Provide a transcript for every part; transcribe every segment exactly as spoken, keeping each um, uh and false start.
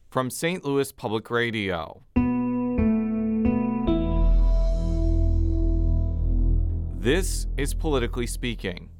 from Saint Louis Public Radio. This is Politically Speaking.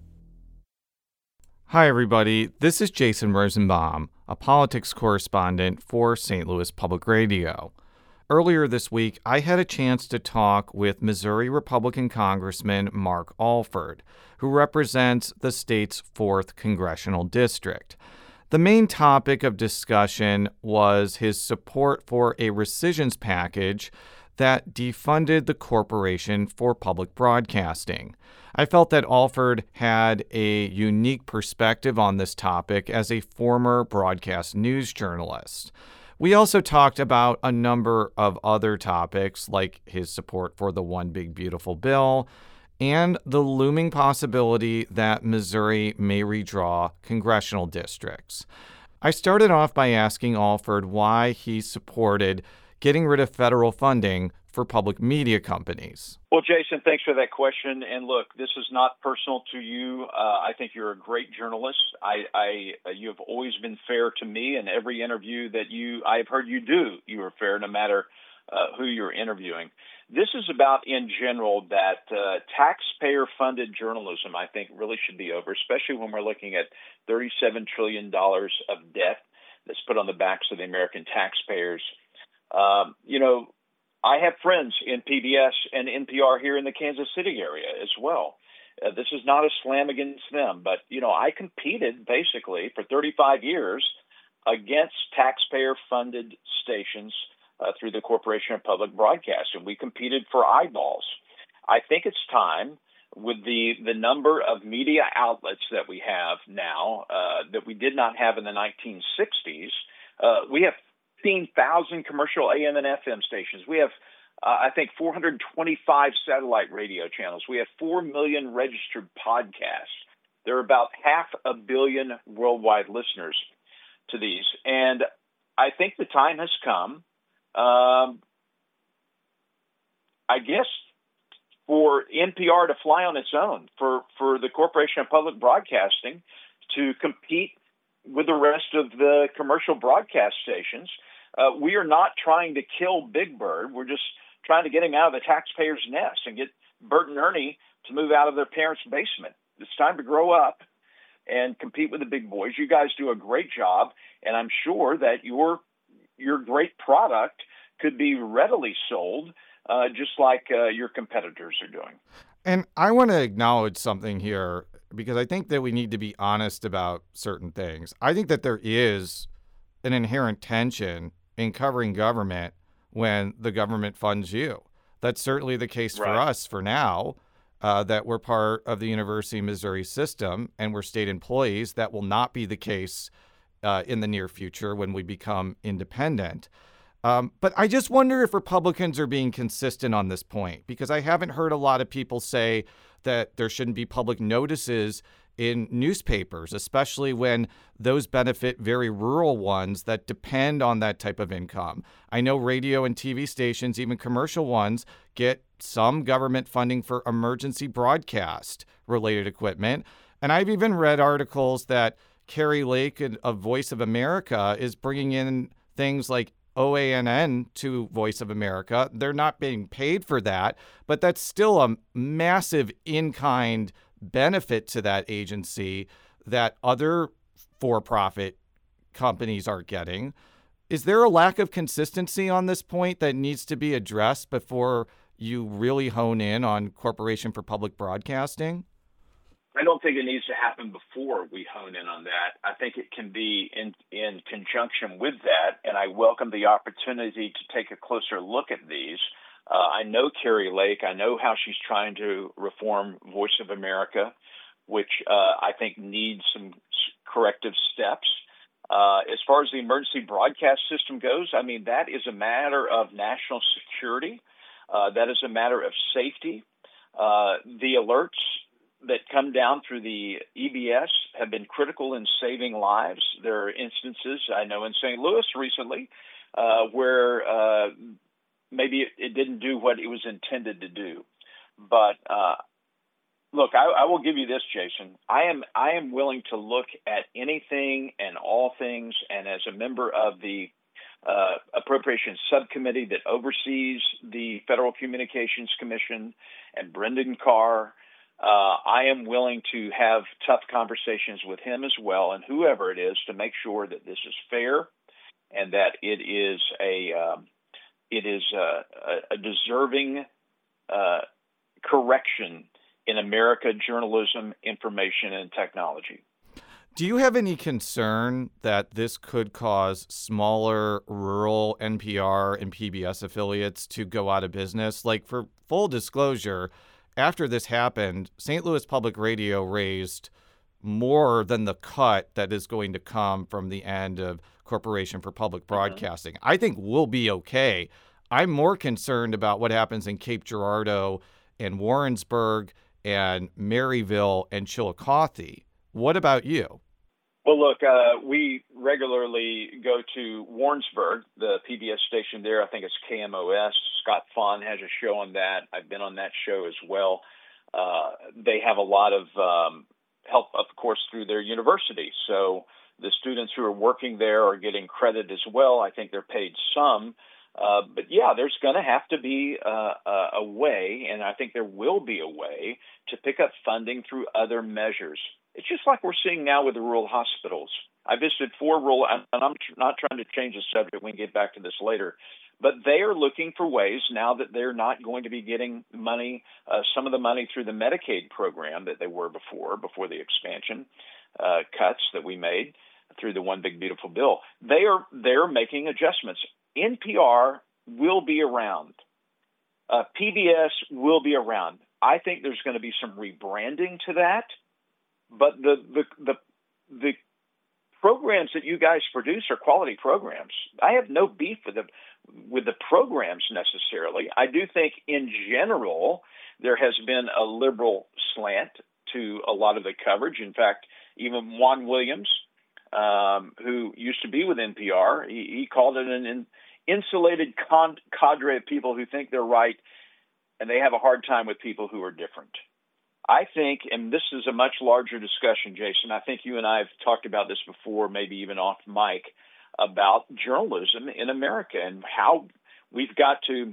Hi, everybody. This is Jason Rosenbaum, a politics correspondent for Saint Louis Public Radio. Earlier this week, I had a chance to talk with Missouri Republican Congressman Mark Alford, who represents the state's fourth congressional district. The main topic of discussion was his support for a rescissions package that defunded the Corporation for Public Broadcasting. I felt that Alford had a unique perspective on this topic as a former broadcast news journalist. We also talked about a number of other topics, like his support for the One Big Beautiful Bill and the looming possibility that Missouri may redraw congressional districts. I started off by asking Alford why he supported getting rid of federal funding for public media companies. Well, Jason, thanks for that question. And look, this is not personal to you. Uh, I think you're a great journalist. I, I, uh, you have always been fair to me, and every interview that you I've heard you do, you are fair, no matter uh, who you're interviewing. This is about, in general, that uh, taxpayer-funded journalism, I think, really should be over, especially when we're looking at thirty-seven trillion dollars of debt that's put on the backs of the American taxpayers. Um, you know, I have friends in P B S and N P R here in the Kansas City area as well. Uh, this is not a slam against them, but, you know, I competed basically for thirty-five years against taxpayer-funded stations uh, through the Corporation of Public Broadcasting. We competed for eyeballs. I think it's time, with the, the number of media outlets that we have now uh, that we did not have in the nineteen sixties, uh, we have fifteen thousand commercial A M and F M stations. We have, uh, I think, four hundred twenty-five satellite radio channels. We have four million registered podcasts. There are about half a billion worldwide listeners to these. And I think the time has come, um, I guess, for N P R to fly on its own, for, for the Corporation of Public Broadcasting to compete with the rest of the commercial broadcast stations. Uh, we are not trying to kill Big Bird. We're just trying to get him out of the taxpayer's nest and get Bert and Ernie to move out of their parents' basement. It's time to grow up and compete with the big boys. You guys do a great job, and I'm sure that your your great product could be readily sold, uh, just like uh, your competitors are doing. And I want to acknowledge something here, because I think that we need to be honest about certain things. I think that there is an inherent tension in covering government when the government funds you. That's certainly the case Right. for us for now, uh, that we're part of the University of Missouri system and we're state employees. That will not be the case uh, in the near future when we become independent. Um, but I just wonder if Republicans are being consistent on this point, because I haven't heard a lot of people say that there shouldn't be public notices in newspapers, especially when those benefit very rural ones that depend on that type of income. I know radio and T V stations, even commercial ones, get some government funding for emergency broadcast related equipment. And I've even read articles that Kari Lake of Voice of America is bringing in things like O A N N to Voice of America. They're not being paid for that, but that's still a massive in-kind benefit to that agency that other for-profit companies aren't getting. Is there a lack of consistency on this point that needs to be addressed before you really hone in on Corporation for Public Broadcasting? I don't think it needs to happen before we hone in on that. I think it can be in, in conjunction with that, and I welcome the opportunity to take a closer look at these. Uh, I know Kari Lake. I know how she's trying to reform Voice of America, which uh, I think needs some corrective steps. Uh, as far as the emergency broadcast system goes, I mean, that is a matter of national security. Uh, that is a matter of safety. Uh, the alerts that come down through the E B S have been critical in saving lives. There are instances, I know in Saint Louis recently, uh, where uh, maybe it, it didn't do what it was intended to do. But uh, look, I, I will give you this, Jason. I am I am willing to look at anything and all things, and as a member of the uh, Appropriations Subcommittee that oversees the Federal Communications Commission, and Brendan Carr. Uh, I am willing to have tough conversations with him as well, and whoever it is, to make sure that this is fair and that it is a um, it is a, a, a deserving uh, correction in America journalism, information, and technology. Do you have any concern that this could cause smaller rural N P R and P B S affiliates to go out of business? Like, for full disclosure, after this happened, Saint Louis Public Radio raised more than the cut that is going to come from the end of Corporation for Public Broadcasting. Mm-hmm. I think we'll be okay. I'm more concerned about what happens in Cape Girardeau and Warrensburg and Maryville and Chillicothe. What about you? Well, look, uh, we regularly go to Warrensburg, the P B S station there. I think it's K M O S. Scott Fahn has a show on that. I've been on that show as well. Uh, they have a lot of um, help, of course, through their university. So the students who are working there are getting credit as well. I think they're paid some. Uh, but, yeah, there's going to have to be uh, a, a way, and I think there will be a way, to pick up funding through other measures. It's just like we're seeing now with the rural hospitals. I visited four rural, and I'm not trying to change the subject. We can get back to this later. But they are looking for ways now that they're not going to be getting money, uh, some of the money through the Medicaid program that they were before, before the expansion uh, cuts that we made through the One Big Beautiful Bill. They are they're making adjustments. N P R will be around. Uh, P B S will be around. I think there's going to be some rebranding to that. But the, the the the programs that you guys produce are quality programs. I have no beef with the with the programs necessarily. I do think in general there has been a liberal slant to a lot of the coverage. In fact, even Juan Williams, um, who used to be with N P R, he, he called it an in, insulated con- cadre of people who think they're right, and they have a hard time with people who are different. I think, and this is a much larger discussion, Jason, I think you and I have talked about this before, maybe even off mic, about journalism in America and how we've got to,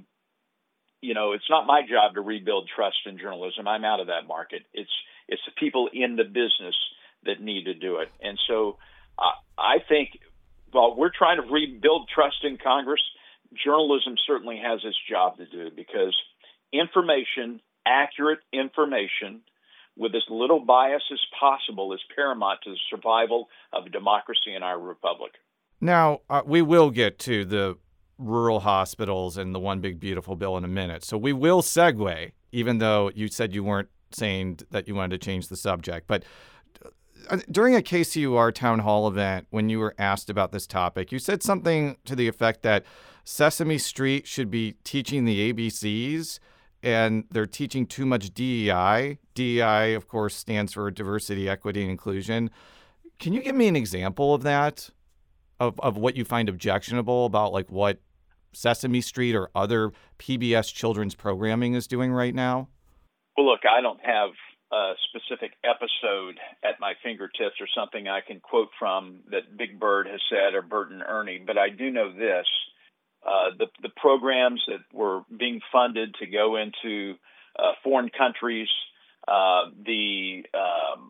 you know, it's not my job to rebuild trust in journalism. I'm out of that market. It's it's the people in the business that need to do it. And so uh, I think while we're trying to rebuild trust in Congress, journalism certainly has its job to do, because information, accurate information with as little bias as possible is paramount to the survival of democracy in our republic. Now, uh, we will get to the rural hospitals and the One Big Beautiful Bill in a minute. So we will segue, even though you said you weren't saying that you wanted to change the subject. But uh, during a K C U R town hall event, when you were asked about this topic, you said something to the effect that Sesame Street should be teaching the A B Cs, and they're teaching too much D E I. D E I, of course, stands for diversity, equity, and inclusion. Can you give me an example of that, of, of what you find objectionable about like what Sesame Street or other P B S children's programming is doing right now? Well, look, I don't have a specific episode at my fingertips or something I can quote from that Big Bird has said or Bert and Ernie, but I do know this. Uh, the, the programs that were being funded to go into uh, foreign countries, uh, the um,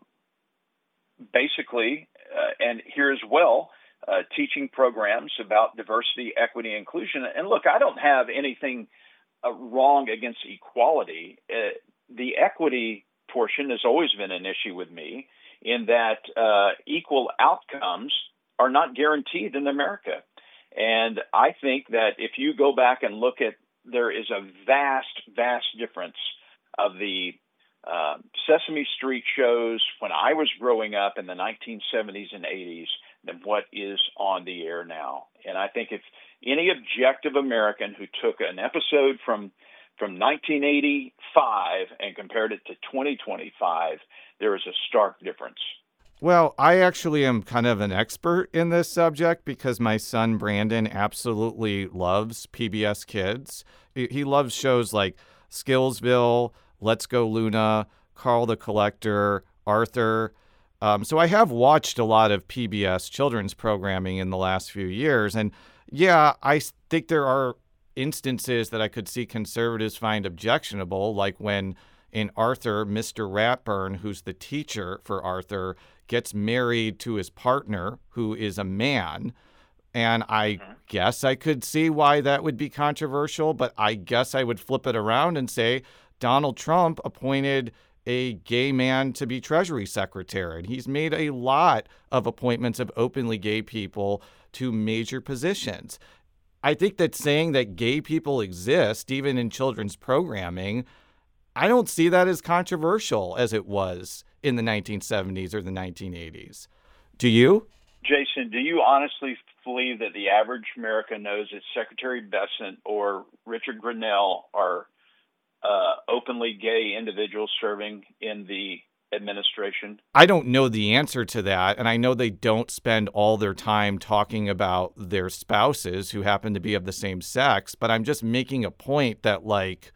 basically, uh, and here as well, uh, teaching programs about diversity, equity, and inclusion. And look, I don't have anything uh, wrong against equality. Uh, the equity portion has always been an issue with me, in that uh, equal outcomes are not guaranteed in America. And I think that if you go back and look at, there is a vast, vast difference of the uh, Sesame Street shows when I was growing up in the nineteen seventies and eighties than what is on the air now. And I think if any objective American who took an episode from from nineteen eighty-five and compared it to twenty twenty-five, there is a stark difference. Well, I actually am kind of an expert in this subject because my son Brandon absolutely loves P B S Kids. He loves shows like Skillsville, Let's Go Luna, Carl the Collector, Arthur. Um, so I have watched a lot of P B S children's programming in the last few years. And Yeah, I s- think there are instances that I could see conservatives find objectionable, like when in Arthur, Mister Ratburn, who's the teacher for Arthur, gets married to his partner, who is a man. And I Mm-hmm. guess I could see why that would be controversial, but I guess I would flip it around and say Donald Trump appointed a gay man to be Treasury Secretary. And he's made a lot of appointments of openly gay people to major positions. I think that saying that gay people exist, even in children's programming, I don't see that as controversial as it was in the nineteen seventies or the nineteen eighties. Do you? Jason, do you honestly believe that the average American knows that Secretary Bessent or Richard Grenell are uh, openly gay individuals serving in the administration? I don't know the answer to that. And I know they don't spend all their time talking about their spouses who happen to be of the same sex. But I'm just making a point that, like,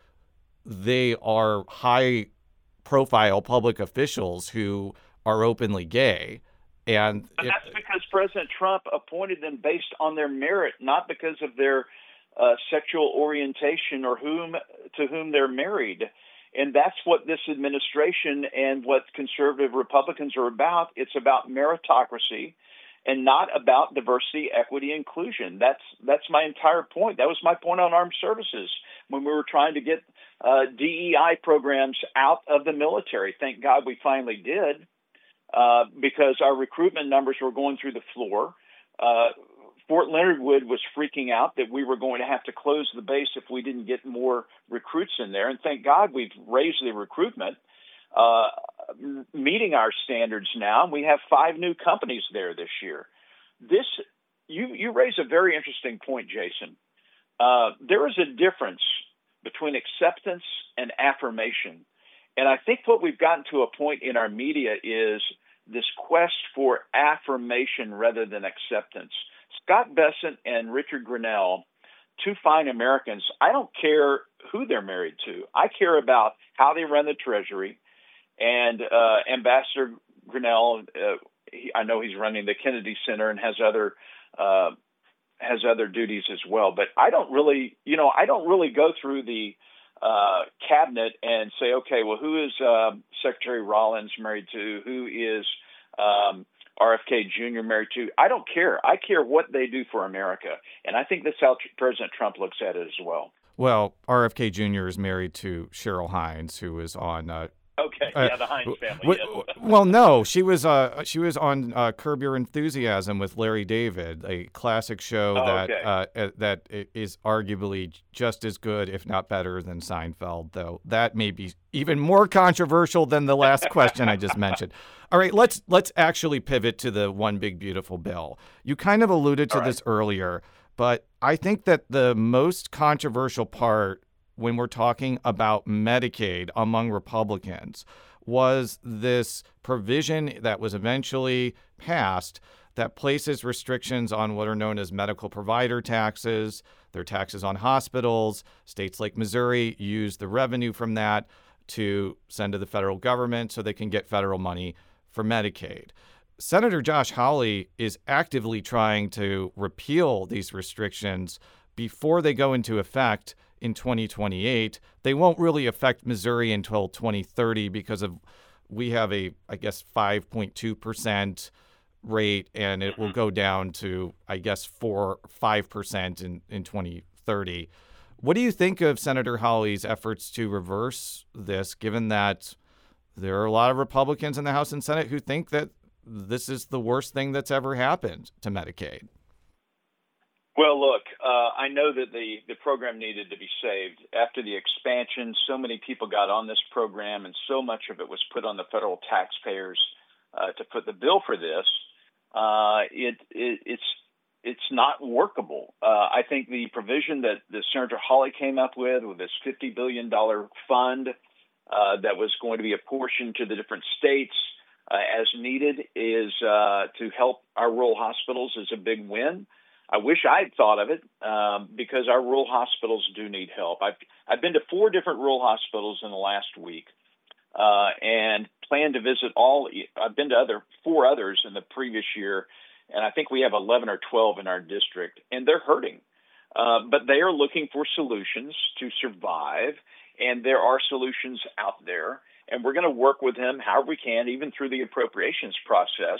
they are high profile public officials who are openly gay. And But it, that's because President Trump appointed them based on their merit, not because of their uh, sexual orientation or whom to whom they're married. And that's what this administration and what conservative Republicans are about. It's about meritocracy and not about diversity, equity, inclusion. That's that's my entire point. That was my point on armed services when we were trying to get uh, D E I programs out of the military. Thank God we finally did. Uh, because our recruitment numbers were going through the floor. Uh, Fort Leonard Wood was freaking out that we were going to have to close the base if we didn't get more recruits in there. And thank God we've raised the recruitment, uh, meeting our standards now. We have five new companies there this year. This, you, you raise a very interesting point, Jason. Uh, there is a difference between acceptance and affirmation. And I think what we've gotten to a point in our media is this quest for affirmation rather than acceptance. Scott Bessent and Richard Grenell, two fine Americans, I don't care who they're married to. I care about how they run the Treasury. And uh, Ambassador Grenell, uh, he, I know he's running the Kennedy Center and has other uh, has other duties as well. But I don't really, you know, I don't really go through the uh, cabinet and say, okay, well, who is uh, Secretary Rollins married to? Who is um, R F K Junior married to? I don't care. I care what they do for America. And I think that's how President Trump looks at it as well. well, R F K Junior is married to Cheryl Hines, who is on uh, Okay, Uh, yeah, the Hines family. w- Yes. well, no, she was uh she was on uh, Curb Your Enthusiasm with Larry David, a classic show Oh, that okay. uh, uh, that i- is arguably just as good, if not better, than Seinfeld. Though that may be even more controversial than the last question I just mentioned. All right, let's let's actually pivot to the One Big Beautiful Bill. You kind of alluded to All right. this earlier, but I think that the most controversial part when we're talking about Medicaid among Republicans was this provision that was eventually passed that places restrictions on what are known as medical provider taxes. They're taxes on hospitals. States like Missouri use the revenue from that to send to the federal government so they can get federal money for Medicaid. Senator Josh Hawley is actively trying to repeal these restrictions before they go into effect in twenty twenty-eight. They won't really affect Missouri until twenty thirty because of we have a, I guess, five point two percent rate, and it will go down to, I guess, four, five percent in, in twenty thirty. What do you think of Senator Hawley's efforts to reverse this, given that there are a lot of Republicans in the House and Senate who think that this is the worst thing that's ever happened to Medicaid? Well, look, uh, I know that the, the program needed to be saved. After the expansion, so many people got on this program, and so much of it was put on the federal taxpayers uh, to put the bill for this. Uh, it, it it's it's not workable. Uh, I think the provision that, that Senator Hawley came up with, with this fifty billion dollars fund uh, that was going to be apportioned to the different states uh, as needed, is uh, to help our rural hospitals is a big win. I wish I'd thought of it um, because our rural hospitals do need help. I've I've been to four different rural hospitals in the last week uh, and plan to visit all. I've been to other four others in the previous year, and I think we have eleven or twelve in our district, and they're hurting. Uh, but they are looking for solutions to survive, and there are solutions out there, and we're going to work with them however we can, even through the appropriations process,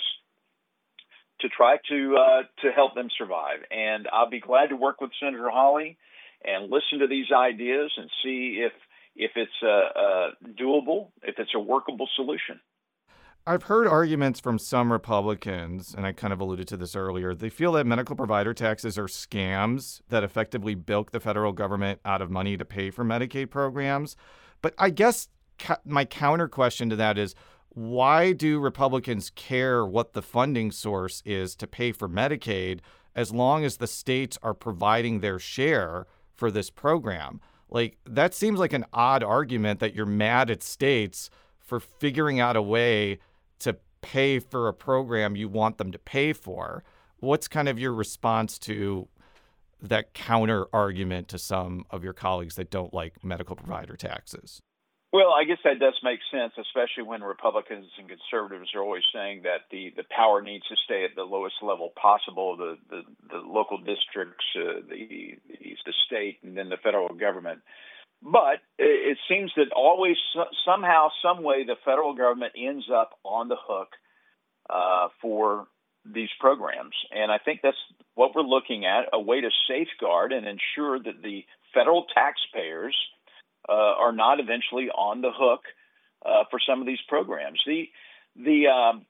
to try to uh, to help them survive. And I'll be glad to work with Senator Hawley and listen to these ideas and see if if it's uh, uh, doable, if it's a workable solution. I've heard arguments from some Republicans, and I kind of alluded to this earlier. They feel that medical provider taxes are scams that effectively bilk the federal government out of money to pay for Medicaid programs. But I guess ca- my counter question to that is, why do Republicans care what the funding source is to pay for Medicaid as long as the states are providing their share for this program? Like, that seems like an odd argument that you're mad at states for figuring out a way to pay for a program you want them to pay for. What's kind of your response to that counter argument to some of your colleagues that don't like medical provider taxes? Well, I guess that does make sense, especially when Republicans and conservatives are always saying that the, the power needs to stay at the lowest level possible, the, the, the local districts, uh, the, the, the state, and then the federal government. But it seems that always, somehow, some way, the federal government ends up on the hook uh, for these programs. And I think that's what we're looking at, a way to safeguard and ensure that the federal taxpayers uh, are not eventually on the hook uh, for some of these programs. The the um,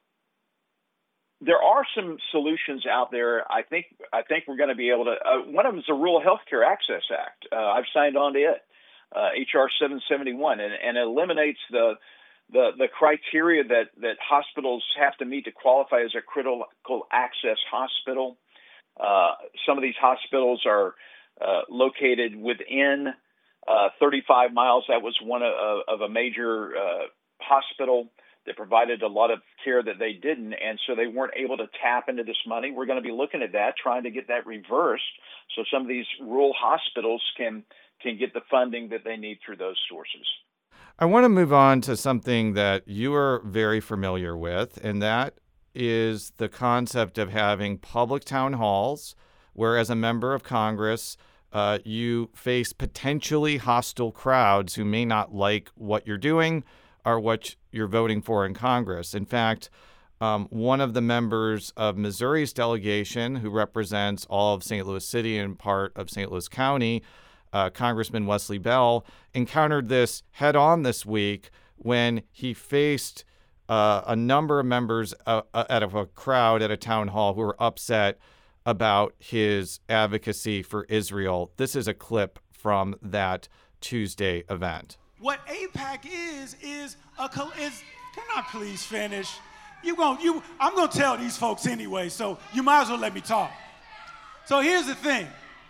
there are some solutions out there. I think I think we're going to be able to. Uh, one of them is the Rural Health Care Access Act. Uh, I've signed on to it. Uh, H R seven seventy-one, and, and eliminates the, the the criteria that, that hospitals have to meet to qualify as a critical access hospital. Uh, some of these hospitals are uh, located within uh, thirty-five miles. That was one of, of a major uh, hospital that provided a lot of care that they didn't, and so they weren't able to tap into this money. We're going to be looking at that, trying to get that reversed so some of these rural hospitals can can get the funding that they need through those sources. I want to move on to something that you are very familiar with, and that is the concept of having public town halls where, as a member of Congress, uh, you face potentially hostile crowds who may not like what you're doing or what you're voting for in Congress. In fact, um, one of the members of Missouri's delegation, who represents all of Saint Louis City and part of Saint Louis County, Uh, Congressman Wesley Bell, encountered this head on this week when he faced uh, a number of members uh, out of a crowd at a town hall who were upset about his advocacy for Israel. This is a clip from that Tuesday event. What AIPAC is, is a, is, can I please finish? You gon' you, I'm going to tell these folks anyway, so you might as well let me talk. So here's the thing.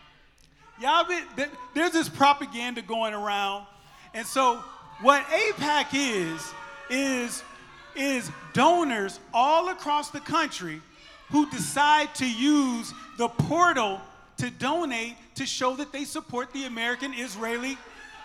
Y'all been, there's this propaganda going around, and so what AIPAC is is is donors all across the country who decide to use the portal to donate to show that they support the American-Israeli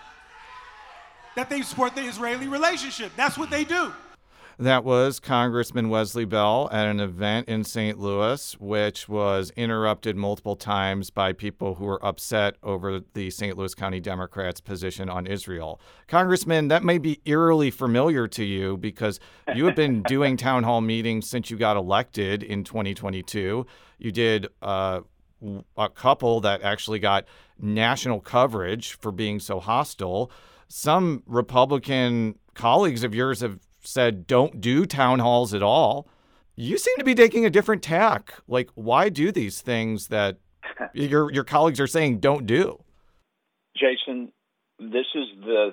that they support the Israeli relationship. That's what they do. That was Congressman Wesley Bell at an event in Saint Louis, which was interrupted multiple times by people who were upset over the Saint Louis County Democrats' position on Israel. Congressman, that may be eerily familiar to you because you have been doing town hall meetings since you got elected in twenty twenty-two. You did uh, a couple that actually got national coverage for being so hostile. Some Republican colleagues of yours have said don't do town halls at all. You seem to be taking a different tack. Like, why do these things that your your colleagues are saying don't do? Jason, this is the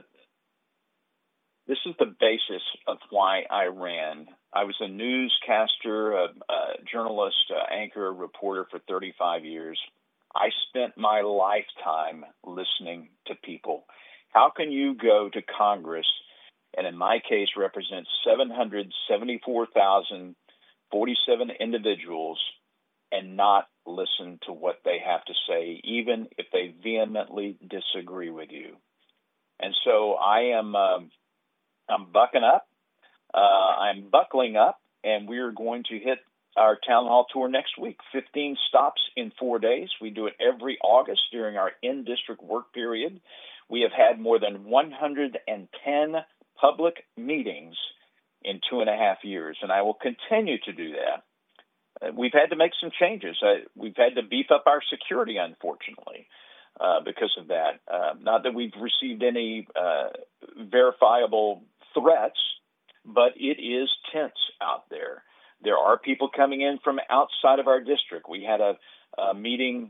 this is the basis of why I ran. I was a newscaster, a, a journalist, a anchor, a reporter for thirty-five years. I spent my lifetime listening to people. How can you go to Congress and in my case represent seven hundred seventy-four thousand forty-seven individuals and not listen to what they have to say, even if they vehemently disagree with you? And so I am um, I'm bucking up, uh, I'm buckling up, and we're going to hit our town hall tour next week. fifteen stops in four days. We do it every August during our in-district work period. We have had more than one hundred ten public meetings in two and a half years, and I will continue to do that. Uh, we've had to make some changes. Uh, we've had to beef up our security, unfortunately, uh, because of that. Uh, not that we've received any uh, verifiable threats, but it is tense out there. There are people coming in from outside of our district. We had a, a meeting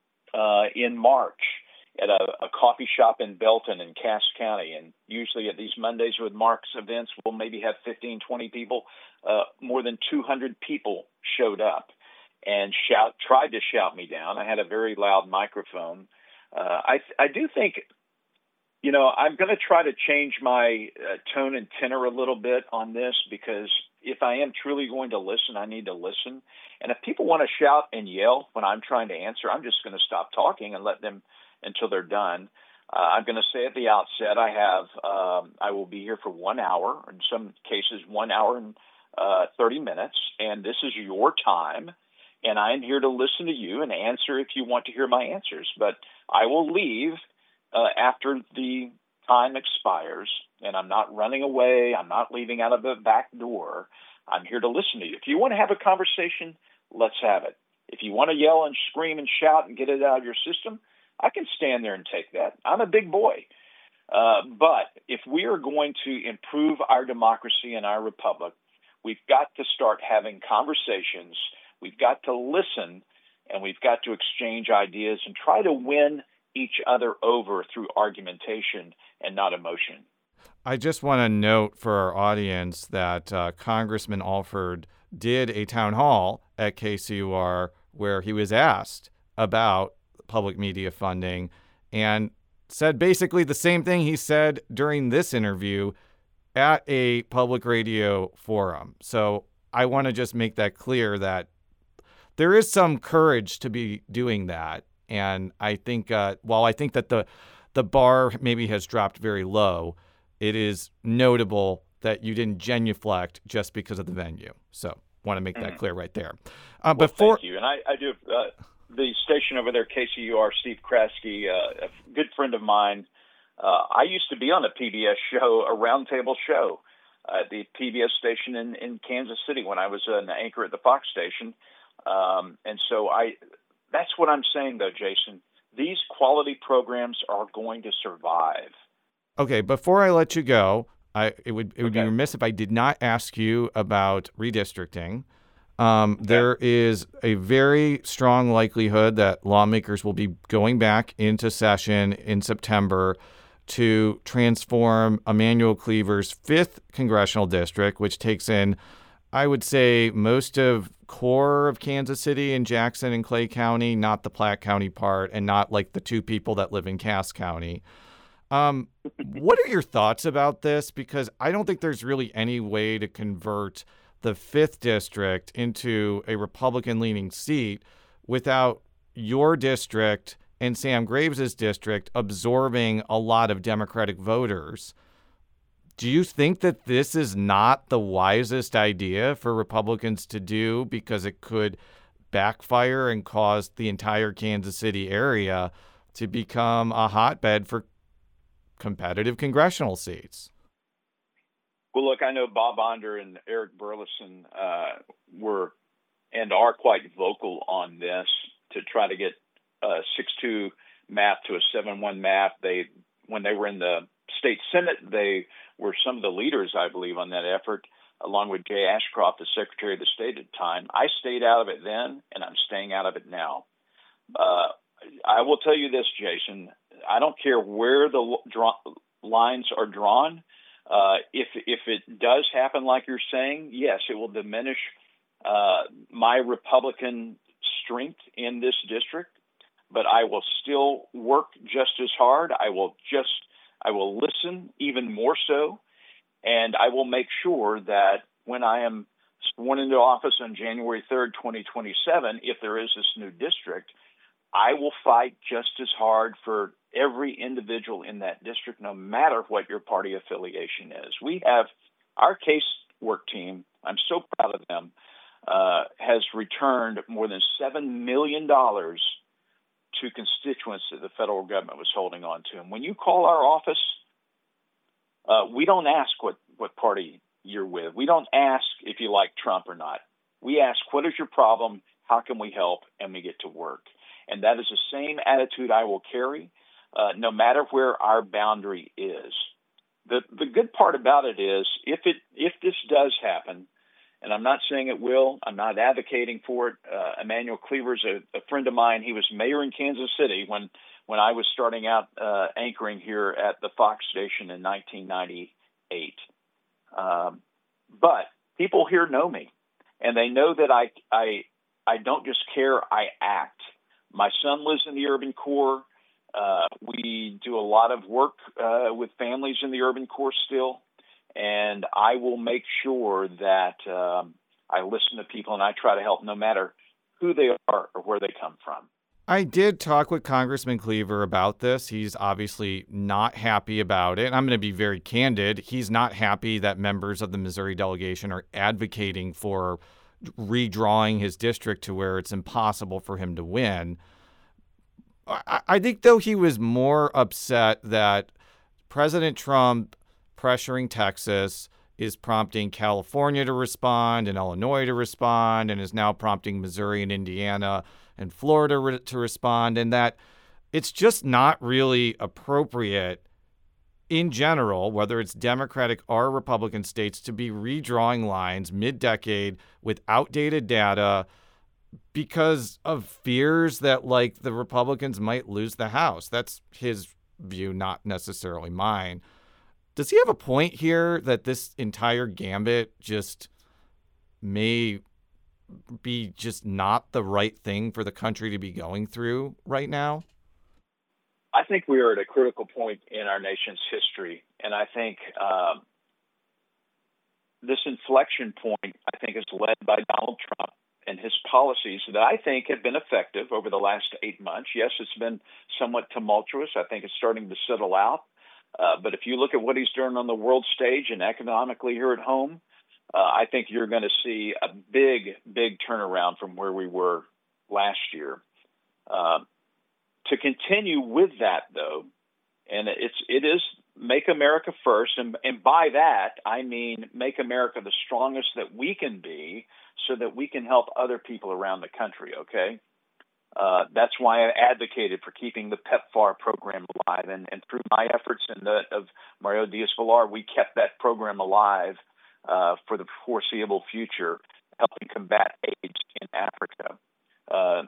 uh, in March at a, a coffee shop in Belton in Cass County. And usually at these Mondays with Mark's events, we'll maybe have fifteen, twenty people. Uh, more than two hundred people showed up and shout, tried to shout me down. I had a very loud microphone. Uh, I, I do think, you know, I'm going to try to change my uh, tone and tenor a little bit on this, because if I am truly going to listen, I need to listen. And if people want to shout and yell when I'm trying to answer, I'm just going to stop talking and let them until they're done. Uh, I'm going to say at the outset, I have, um, I will be here for one hour, in some cases one hour and uh, thirty minutes, and this is your time, and I am here to listen to you and answer if you want to hear my answers. But I will leave uh, after the time expires, and I'm not running away. I'm not leaving out of the back door. I'm here to listen to you. If you want to have a conversation, let's have it. If you want to yell and scream and shout and get it out of your system, I can stand there and take that. I'm a big boy. Uh, but if we are going to improve our democracy and our republic, we've got to start having conversations. We've got to listen, and we've got to exchange ideas and try to win each other over through argumentation and not emotion. I just want to note for our audience that uh, Congressman Alford did a town hall at K C U R where he was asked about public media funding and said basically the same thing he said during this interview at a public radio forum. So I want to just make that clear that there is some courage to be doing that. And I think uh, while I think that the the bar maybe has dropped very low, it is notable that you didn't genuflect just because of the venue. So want to make that clear right there. Uh, well, before thank you. And I, I do uh, the station over there, K C U R, Steve Kraske, uh, a good friend of mine. Uh, I used to be on a P B S show, a roundtable show at the P B S station in, in Kansas City when I was an anchor at the Fox station. Um, and so I, that's what I'm saying, though, Jason. These quality programs are going to survive. Okay, before I let you go, I it would it would Okay. be remiss if I did not ask you about redistricting. Um, Okay. There is a very strong likelihood that lawmakers will be going back into session in September to transform Emanuel Cleaver's fifth congressional district, which takes in, I would say, most of core of Kansas City and Jackson and Clay County, not the Platte County part, and not like the two people that live in Cass County. Um, what are your thoughts about this? Because I don't think there's really any way to convert the fifth district into a Republican-leaning seat without your district and Sam Graves' district absorbing a lot of Democratic voters. Do you think that this is not the wisest idea for Republicans to do because it could backfire and cause the entire Kansas City area to become a hotbed for competitive congressional seats? Well, look, I know Bob Onder and Eric Burleson uh, were and are quite vocal on this to try to get a six two map to a seven one map. They, when they were in the state Senate, they were some of the leaders, I believe, on that effort, along with Jay Ashcroft, the Secretary of the State at the time. I stayed out of it then, and I'm staying out of it now. Uh, I will tell you this, Jason. I don't care where the draw, lines are drawn. Uh, if if it does happen like you're saying, yes, it will diminish uh, my Republican strength in this district, but I will still work just as hard. I will just I will listen even more so, and I will make sure that when I am sworn into office on January third, twenty twenty-seven, if there is this new district, I will fight just as hard for every individual in that district, no matter what your party affiliation is. We have our case work team. I'm so proud of them. uh, has returned more than seven million dollars to constituents that the federal government was holding on to. And when you call our office, uh, we don't ask what, what party you're with. We don't ask if you like Trump or not. We ask, what is your problem? How can we help? And we get to work. And that is the same attitude I will carry, uh, no matter where our boundary is. The the good part about it is, if it if this does happen, and I'm not saying it will, I'm not advocating for it. Uh, Emanuel Cleaver's a, a friend of mine. He was mayor in Kansas City when when I was starting out uh, anchoring here at the Fox station in nineteen ninety-eight. Um, but people here know me, and they know that I I I don't just care, I act. My son lives in the urban core. Uh, we do a lot of work uh, with families in the urban core still, and I will make sure that um, I listen to people and I try to help no matter who they are or where they come from. I did talk with Congressman Cleaver about this. He's obviously not happy about it. I'm going to be very candid. He's not happy that members of the Missouri delegation are advocating for redrawing his district to where it's impossible for him to win. I, I think, though, he was more upset that President Trump pressuring Texas is prompting California to respond and Illinois to respond, and is now prompting Missouri and Indiana and Florida re- to respond, and that it's just not really appropriate in general, whether it's Democratic or Republican states, to be redrawing lines mid-decade with outdated data because of fears that, like, the Republicans might lose the House. That's his view, not necessarily mine. Does he have a point here that this entire gambit just may be just not the right thing for the country to be going through right now? I think we are at a critical point in our nation's history, and I think um, this inflection point, I think, is led by Donald Trump and his policies that I think have been effective over the last eight months. Yes, it's been somewhat tumultuous. I think it's starting to settle out. Uh, but if you look at what he's doing on the world stage and economically here at home, uh, I think you're going to see a big, big turnaround from where we were last year. Uh, to continue with that, though, and it's it is make America first, and, and by that I mean make America the strongest that we can be, so that we can help other people around the country. Okay. Uh, that's why I advocated for keeping the PEPFAR program alive. And, and through my efforts and the of Mario Diaz-Villar, we kept that program alive uh, for the foreseeable future, helping combat AIDS in Africa. Uh,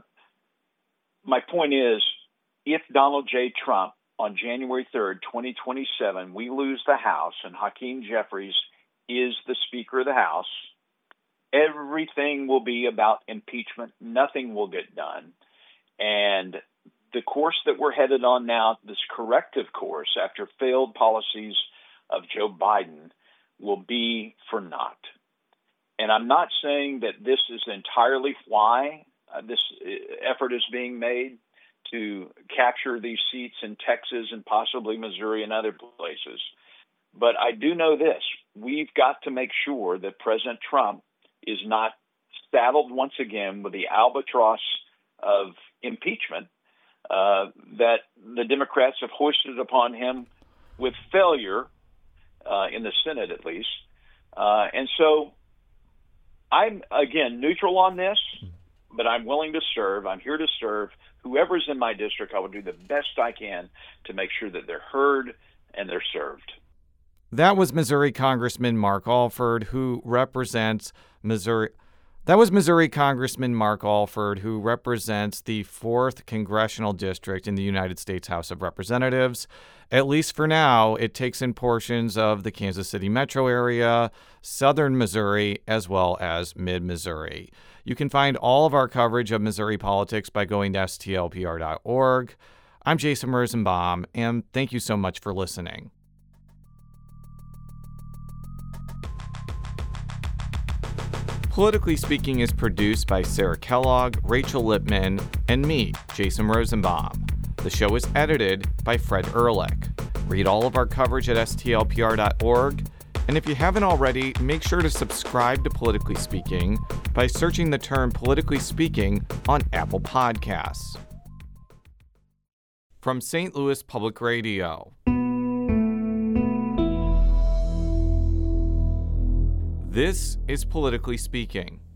my point is, if Donald J. Trump, on January third, twenty twenty-seven, we lose the House and Hakeem Jeffries is the Speaker of the House, everything will be about impeachment. Nothing will get done. And the course that we're headed on now, this corrective course after failed policies of Joe Biden, will be for naught. And I'm not saying that this is entirely why uh, this effort is being made to capture these seats in Texas and possibly Missouri and other places. But I do know this. We've got to make sure that President Trump is not saddled once again with the albatross of impeachment uh, that the Democrats have hoisted upon him with failure uh, in the Senate, at least. Uh, and so I'm, again, neutral on this, but I'm willing to serve. I'm here to serve. Whoever's in my district, I will do the best I can to make sure that they're heard and they're served. That was Missouri Congressman Mark Alford, who represents Missouri. That was Missouri Congressman Mark Alford, who represents the fourth congressional district in the United States House of Representatives. At least for now, it takes in portions of the Kansas City metro area, southern Missouri, as well as mid-Missouri. You can find all of our coverage of Missouri politics by going to S T L P R dot org. I'm Jason Rosenbaum, and thank you so much for listening. Politically Speaking is produced by Sarah Kellogg, Rachel Lippman, and me, Jason Rosenbaum. The show is edited by Fred Ehrlich. Read all of our coverage at S T L P R dot org And if you haven't already, make sure to subscribe to Politically Speaking by searching the term Politically Speaking on Apple Podcasts. From Saint Louis Public Radio. This is Politically Speaking.